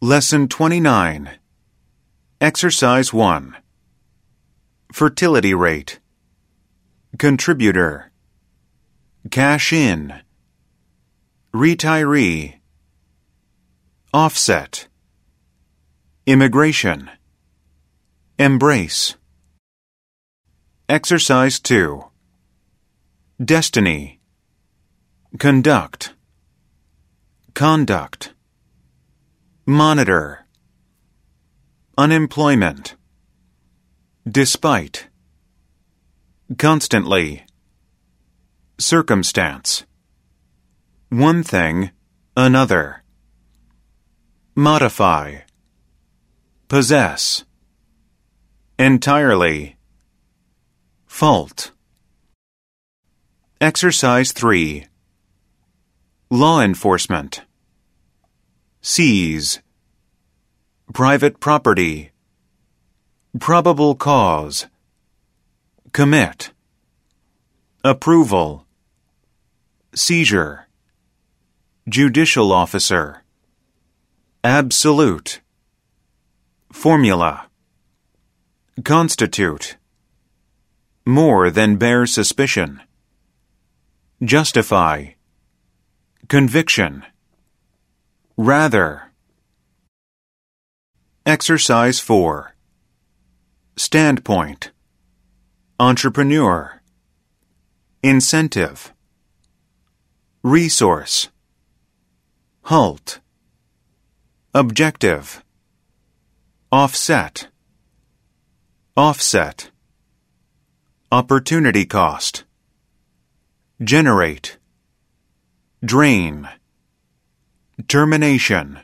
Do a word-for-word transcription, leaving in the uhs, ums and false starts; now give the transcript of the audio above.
Lesson twenty-nine. Exercise one. Fertility rate. Contributor. Cash in. Retiree. Offset. Immigration. Embrace. Exercise two. Destiny. Conduct. Conduct. Monitor. Unemployment. Despite. Constantly. Circumstance. One thing, another. Modify. Possess. Entirely. Fault. Exercise three. Law enforcement. Seize. Private property. Probable cause. Commit. Approval. Seizure. Judicial officer. Absolute. Formula. Constitute. More than bare suspicion. Justify. Conviction. Rather. Exercise four. Standpoint. Entrepreneur. Incentive. Resource. Halt. Objective. Offset. Offset. Opportunity cost. Generate. Drain. Termination.